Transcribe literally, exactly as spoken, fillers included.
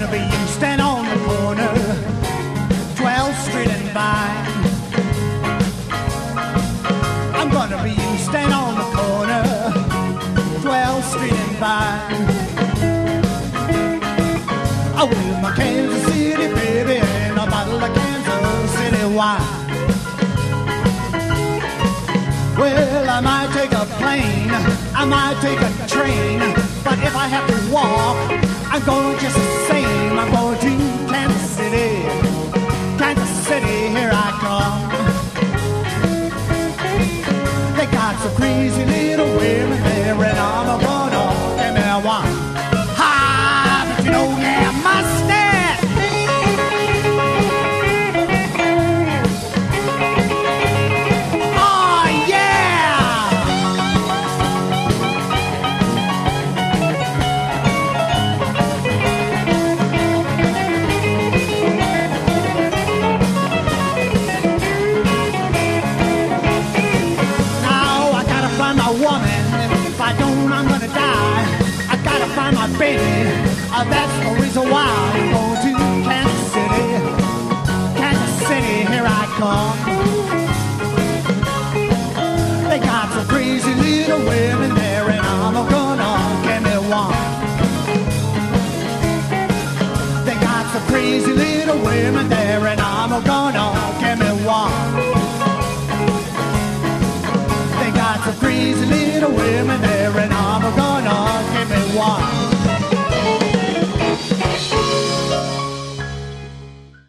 gonna be you, stand on the corner, twelfth Street and Vine. I'm gonna be you, stand on the corner, twelfth Street and Vine. I with my Kansas City baby and a bottle of Kansas City wine. Well, I might take a plane, I might take a train, but if I have to walk, I'm going just the same. I'm going to Kansas City, Kansas City, here I come. They got some crazy little women there, and I'm gonna give me one. Ha! But you know, yeah, mustard! Baby, uh, that's the reason why